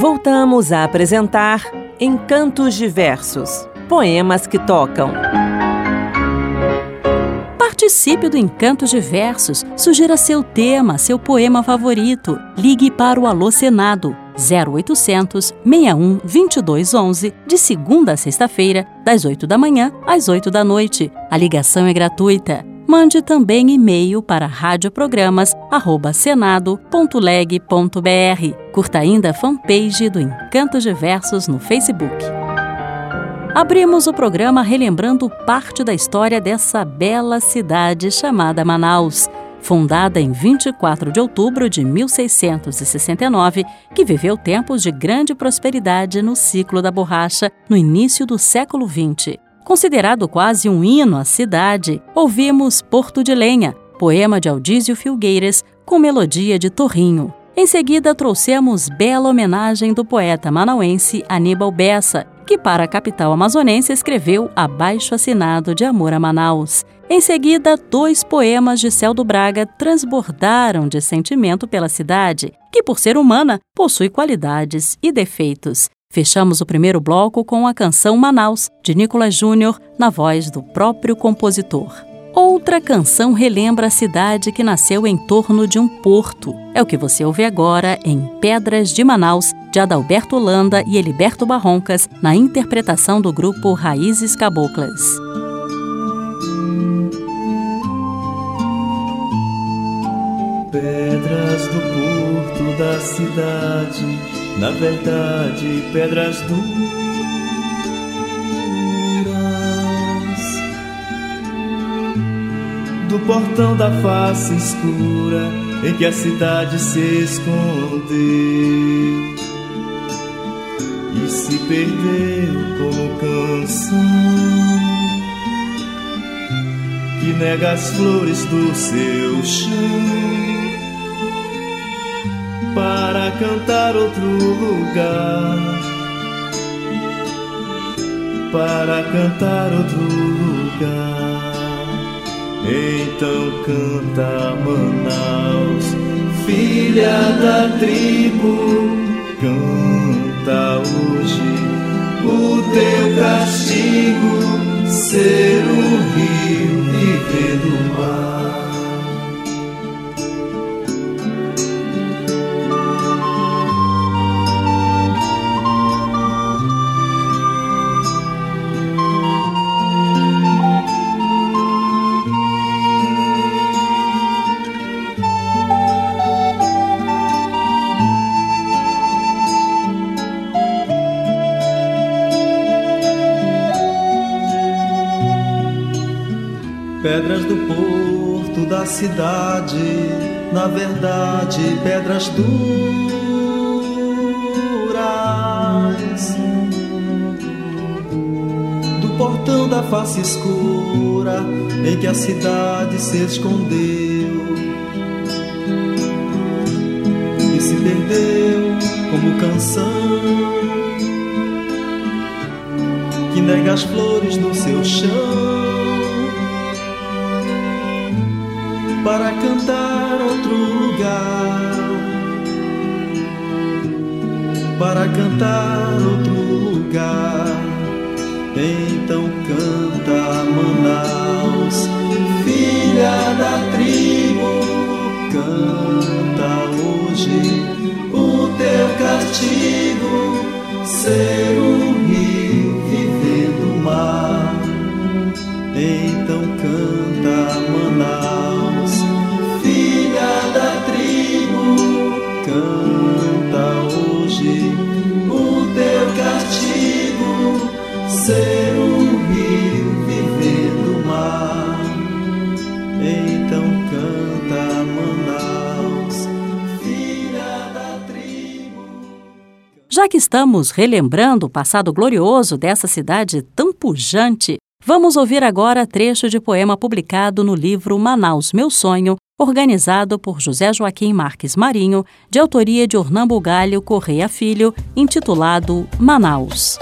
Voltamos a apresentar Encantos Diversos, poemas que tocam. Participe do Encantos Diversos. Sugira seu tema, seu poema favorito. Ligue para o Alô Senado 0800 61 22 11, de segunda a sexta-feira, das 8 da manhã às 8 da noite. A ligação é gratuita. Mande também e-mail para radioprogramas@senado.leg.br. Curta ainda a fanpage do Encantos Diversos no Facebook. Abrimos o programa relembrando parte da história dessa bela cidade chamada Manaus, fundada em 24 de outubro de 1669, que viveu tempos de grande prosperidade no ciclo da borracha no início do século XX. Considerado quase um hino à cidade, ouvimos Porto de Lenha, poema de Aldísio Filgueiras, com melodia de Torrinho. Em seguida, trouxemos bela homenagem do poeta manauense Aníbal Bessa, que para a capital amazonense escreveu Abaixo-assinado de Amor a Manaus. Em seguida, 2 poemas de Celdo Braga transbordaram de sentimento pela cidade, que por ser humana, possui qualidades e defeitos. Fechamos o primeiro bloco com a canção Manaus, de Nicolas Júnior, na voz do próprio compositor. Outra canção relembra a cidade que nasceu em torno de um porto. É o que você ouve agora em Pedras de Manaus, de Adalberto Holanda e Heliberto Barroncas, na interpretação do grupo Raízes Caboclas. Pedras do porto da cidade, na verdade, pedras duras, do portão da face escura em que a cidade se escondeu e se perdeu como canção que nega as flores do seu chão para cantar outro lugar, para cantar outro lugar. Então canta Manaus, filha da tribo, canta hoje o teu castigo, ser um rio viver do mar. Pedras do porto da cidade, na verdade, pedras duras, do portão da face escura em que a cidade se escondeu e se perdeu como canção que nega as flores no seu chão para cantar outro lugar, para cantar outro lugar. Então canta Manaus, filha da tribo, canta hoje o teu castigo, ser um rio viver do mar. Então canta Manaus, filha da tribo, canta hoje o teu castigo, ser um rio viver do mar. Então canta Manaus, filha da tribo. Já que estamos relembrando o passado glorioso dessa cidade tão pujante, vamos ouvir agora trecho de poema publicado no livro Manaus, Meu Sonho, organizado por José Joaquim Marques Marinho, de autoria de Ornã Bugalho Correia Filho, intitulado Manaus.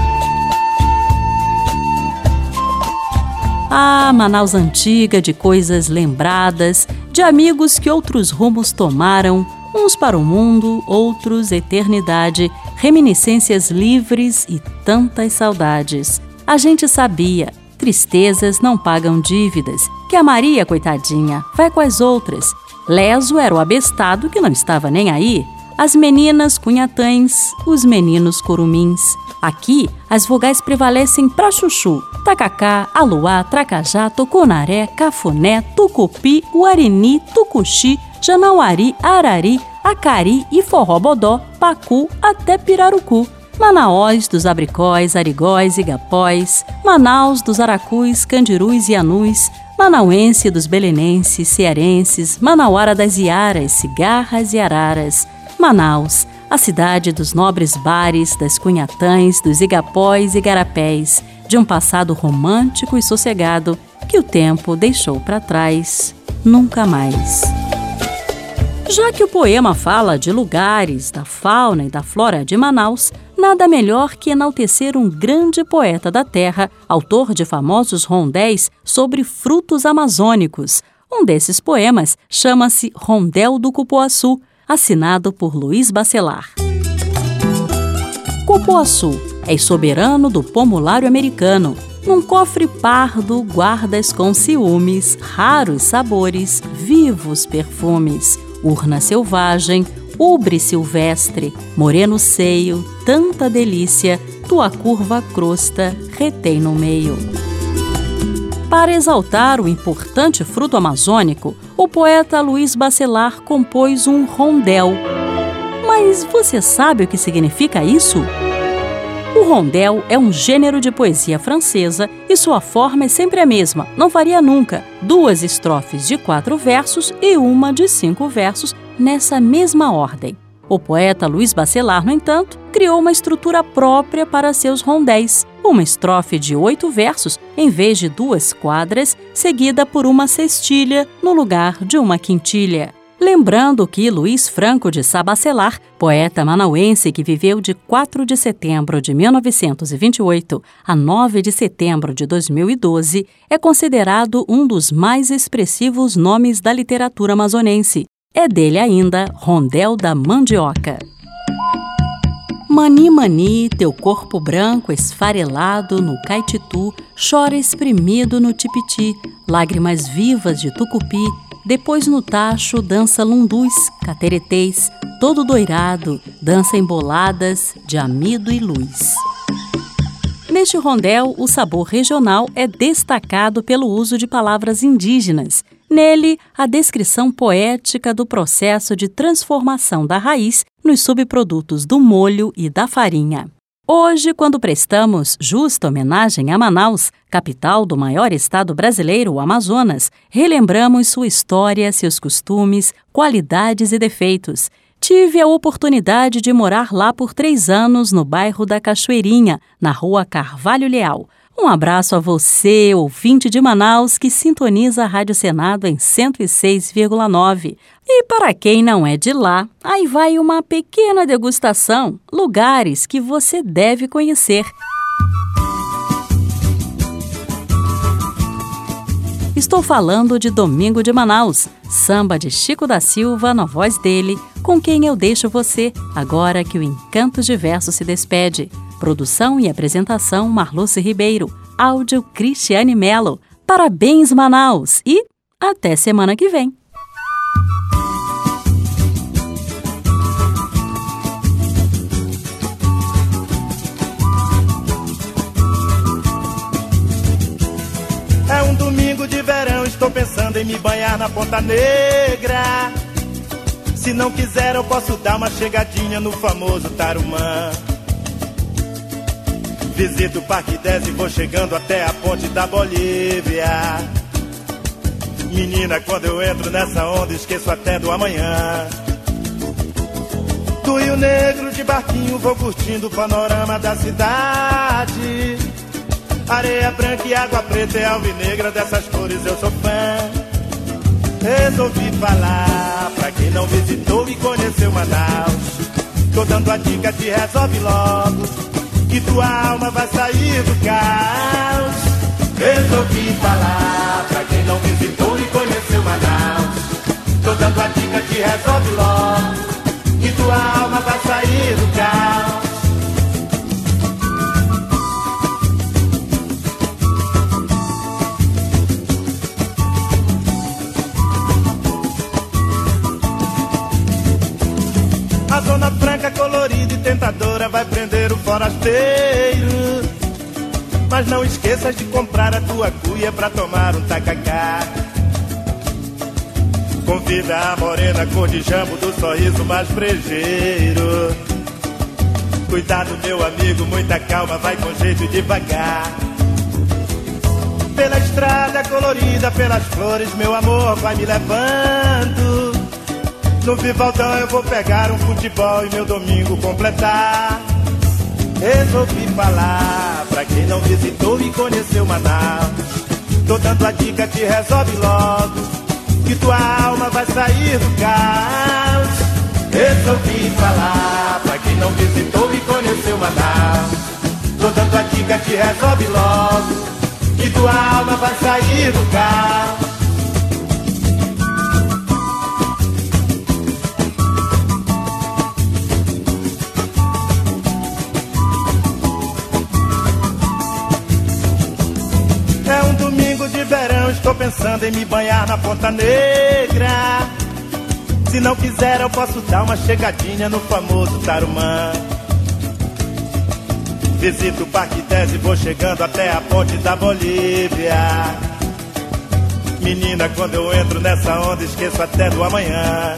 Ah, Manaus antiga, de coisas lembradas, de amigos que outros rumos tomaram, uns para o mundo, outros eternidade, reminiscências livres e tantas saudades. A gente sabia, tristezas não pagam dívidas, que a Maria, coitadinha, vai com as outras. Leso era o abestado que não estava nem aí. As meninas cunhatães, os meninos curumins. Aqui, as vogais prevalecem pra chuchu, tacacá, aluá, tracajá, tucunaré, cafuné, tucupi, uarini, tucuxi, janauari, arari, acari e forró-bodó, pacu até pirarucu. Manaós dos abricóis, arigóis e igapóis, Manaus dos aracus, candirus e anus, manauense dos belenenses, cearenses, Manauara das iaras, cigarras e araras. Manaus, a cidade dos nobres bares, das cunhatães, dos igapóis e igarapés, de um passado romântico e sossegado que o tempo deixou para trás, nunca mais. Já que o poema fala de lugares, da fauna e da flora de Manaus, nada melhor que enaltecer um grande poeta da terra, autor de famosos rondéis sobre frutos amazônicos. Um desses poemas chama-se Rondel do Cupuaçu, assinado por Luiz Bacelar. Cupuaçu, és soberano do pomulário americano. Num cofre pardo guardas com ciúmes raros sabores, vivos perfumes. Urna selvagem, ubre silvestre, moreno seio, tanta delícia, tua curva crosta retém no meio. Para exaltar o importante fruto amazônico, o poeta Luiz Bacelar compôs um rondel. Mas você sabe o que significa isso? O rondel é um gênero de poesia francesa e sua forma é sempre a mesma, não varia nunca. 2 estrofes de 4 versos e uma de 5 versos nessa mesma ordem. O poeta Luiz Bacelar, no entanto, criou uma estrutura própria para seus rondéis. Uma estrofe de 8 versos, em vez de 2 quadras, seguida por uma cestilha no lugar de uma quintilha. Lembrando que Luiz Franco de Sá Bacelar, poeta manauense que viveu de 4 de setembro de 1928 a 9 de setembro de 2012, é considerado um dos mais expressivos nomes da literatura amazonense. É dele ainda Rondel da Mandioca. Mani, mani, teu corpo branco esfarelado no caititu, chora espremido no tipiti, lágrimas vivas de tucupi, depois no tacho dança lundus, cateretês, todo doirado, dança emboladas de amido e luz. Neste rondel, o sabor regional é destacado pelo uso de palavras indígenas. Nele, a descrição poética do processo de transformação da raiz nos subprodutos do molho e da farinha. Hoje, quando prestamos justa homenagem a Manaus, capital do maior estado brasileiro, o Amazonas, relembramos sua história, seus costumes, qualidades e defeitos. Tive a oportunidade de morar lá por 3 anos no bairro da Cachoeirinha, na rua Carvalho Leal. Um abraço a você, ouvinte de Manaus, que sintoniza a Rádio Senado em 106,9. E para quem não é de lá, aí vai uma pequena degustação, lugares que você deve conhecer. Estou falando de Domingo de Manaus, samba de Chico da Silva na voz dele, com quem eu deixo você, agora que o Encantos de Verso se despede. Produção e apresentação Marluce Ribeiro, áudio Cristiane Mello. Parabéns, Manaus, e até semana que vem. É um domingo de verão, estou pensando em me banhar na Ponta Negra. Se não quiser eu posso dar uma chegadinha no famoso Tarumã. Visito o Parque 10 e vou chegando até a ponte da Bolívia. Menina, quando eu entro nessa onda esqueço até do amanhã. Do Rio Negro de barquinho vou curtindo o panorama da cidade. Areia branca e água preta é alvinegra, dessas cores eu sou fã. Resolvi falar pra quem não visitou e conheceu Manaus. Tô dando a dica, te resolve logo, que tua alma vai sair do caos. Resolvi falar pra quem não visitou e conheceu Manaus. Tô dando a dica, te resolve logo, que tua alma vai sair do caos. branca, colorida e tentadora vai prender o forasteiro. Mas não esqueças de comprar a tua cuia pra tomar um tacacá. Convida a morena cor de jambo do sorriso mais brejeiro. Cuidado, meu amigo, muita calma, vai com jeito devagar. Pela estrada colorida, pelas flores, meu amor vai me levando. No Vivaldão eu vou pegar um futebol e meu domingo completar. Resolvi falar pra quem não visitou e conheceu Manaus. Tô dando a dica, te resolve logo, que tua alma vai sair do caos. Resolvi falar pra quem não visitou e conheceu Manaus. Tô dando a dica, te resolve logo, que tua alma vai sair do caos. É um domingo de verão, estou pensando em me banhar na Ponta Negra. Se não quiser eu posso dar uma chegadinha no famoso Tarumã. Visito o Parque 10 e vou chegando até a ponte da Bolívia. Menina, quando eu entro nessa onda esqueço até do amanhã.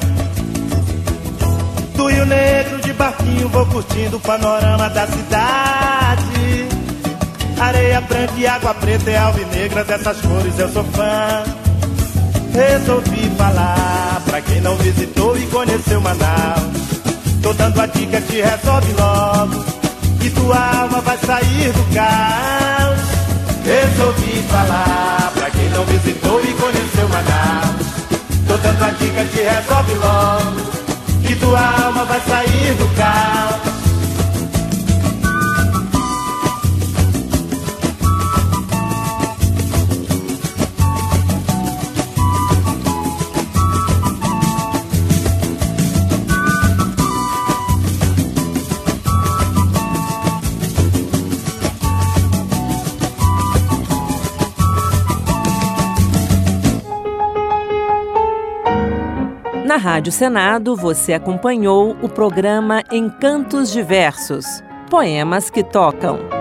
Do Rio Negro de barquinho vou curtindo o panorama da cidade. Areia branca e água preta e alvinegra, dessas cores eu sou fã. Resolvi falar pra quem não visitou e conheceu Manaus. Tô dando a dica, te resolve logo, que tua alma vai sair do caos. Resolvi falar pra quem não visitou e conheceu Manaus. Tô dando a dica, te resolve logo, que tua alma vai sair do caos. Na Rádio Senado, você acompanhou o programa Encantos Diversos, poemas que tocam.